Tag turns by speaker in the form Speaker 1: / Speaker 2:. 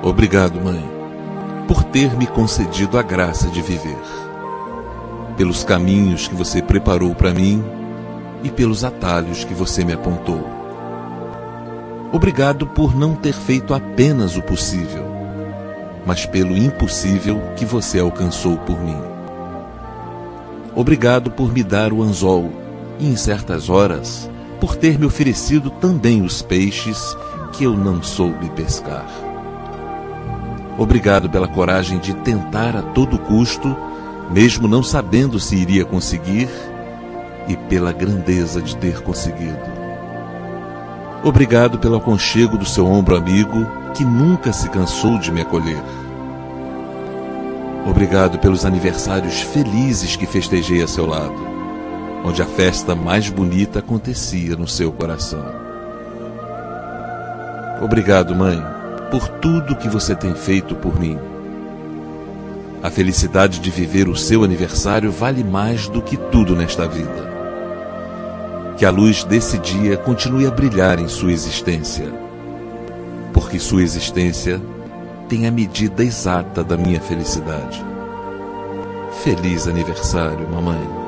Speaker 1: Obrigado, Mãe, por ter me concedido a graça de viver, pelos caminhos que você preparou para mim e pelos atalhos que você me apontou. Obrigado por não ter feito apenas o possível, mas pelo impossível que você alcançou por mim. Obrigado por me dar o anzol e, em certas horas, por ter me oferecido também os peixes que eu não soube pescar. Obrigado pela coragem de tentar a todo custo, mesmo não sabendo se iria conseguir, e pela grandeza de ter conseguido. Obrigado pelo aconchego do seu ombro amigo, que nunca se cansou de me acolher. Obrigado pelos aniversários felizes que festejei a seu lado, onde a festa mais bonita acontecia no seu coração. Obrigado, Mãe, por tudo que você tem feito por mim. A felicidade de viver o seu aniversário vale mais do que tudo nesta vida. Que a luz desse dia continue a brilhar em sua existência, porque sua existência tem a medida exata da minha felicidade. Feliz aniversário, mamãe.